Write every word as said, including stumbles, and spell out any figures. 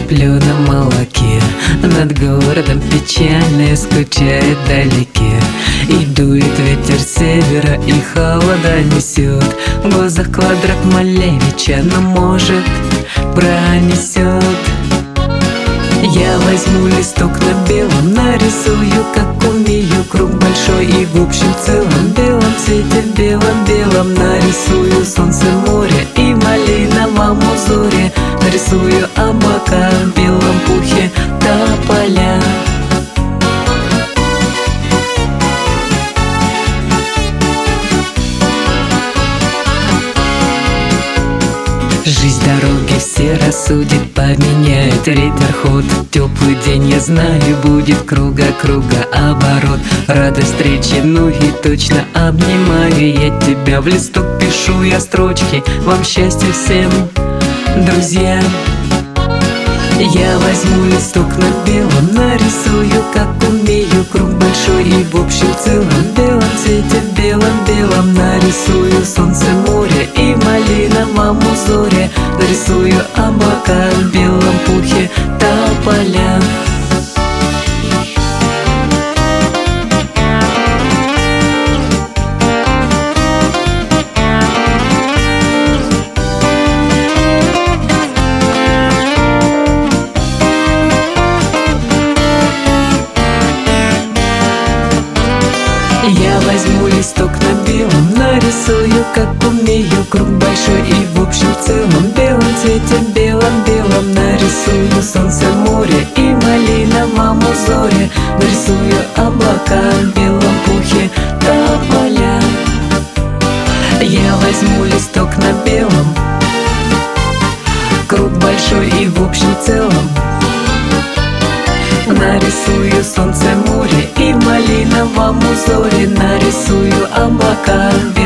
сплю на молоке, над городом печально скучает вдалеке. И дует ветер с севера, и холода несет. В глазах квадрат Малевича, но может пронесет. Я возьму листок на белом, нарисую, как умею, круг большой и в общем целом белом цвете, белом-белом нарисую солнце, море и в малиновом узоре нарисую облака в белом пухе тополя. Жизнь дороги все рассудит, поменяет ветер ход. Теплый день, я знаю, будет круга-круга оборот. Рада встрече, ну и точно обнимаю я тебя. В листок пишу я строчки, вам счастья всем, друзья. Я возьму листок на белом, нарисую, как умею, круг большой и в общем целом белом цвете, белом-белом нарисую солнце, море и в малиновом узоре нарисую облака в белом пухе тополя. Я возьму листок на белом, нарисую, как умею, круг большой и в общем целом белом цвете, белом-белом нарисую солнце, море и в малиновом узоре нарисую облака в белом пухе тополя. Я возьму листок на белом, круг большой и в общем целом нарисую солнце, море и в малиновом узоре нарисую облака в белом